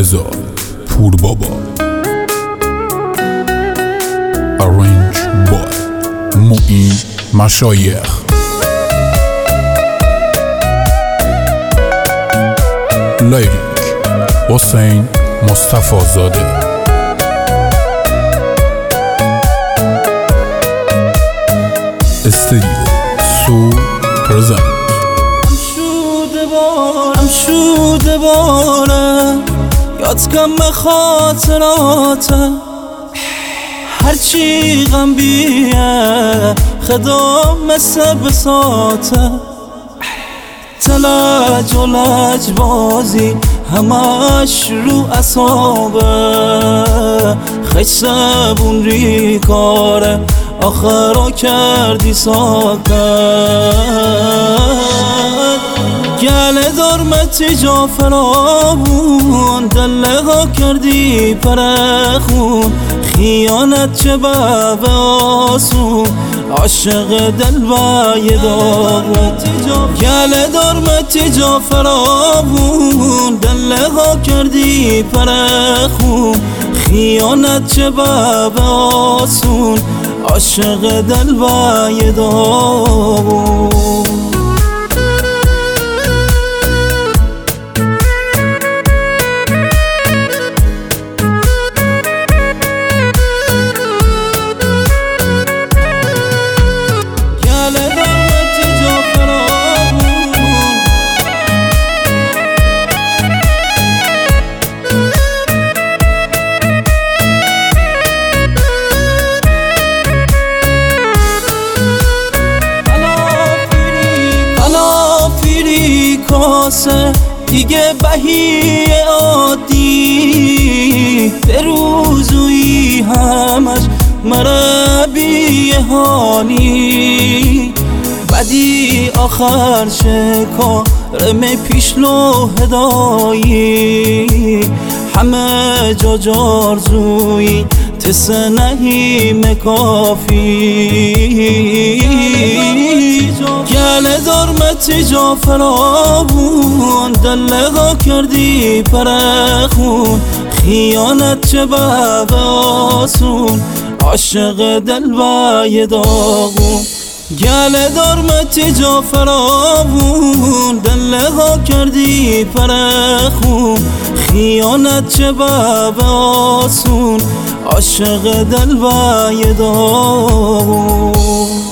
رضا پور بابا. Arrange by معین مشایخ. لیریک حسین مصطفی زاده. استودیو سو پرزنت. شوده باره یاد کم به خاطراته، هرچی غم بیه خدا مثل بساته، تلج و لج بازی همش رو اصابه، خیلی سبون ری کاره آخرا کردی ساکت، گله دارمتی جا فرابون دلها کردی پرخون، خیانت چه باب آسون عاشق دل باید آبون، گله دارمتی جا فرابون دلها کردی پرخون، خیانت چه باب آسون عاشق دل باید آبون. دیگه بهی عادی به روزوی همش مربی حالی، بدی آخر شکارم پیشلو هدایی، همه جا جارزوی تس نهیم کافی، گله دارمتی جا فرابون دلها کردی پرخون، خیانت چه باب آسون عاشق دل باید آغون، گله دارمتی جا فرابون دلها کردی پرخون، خیانت چه باب آسون عاشق دل باید آغون.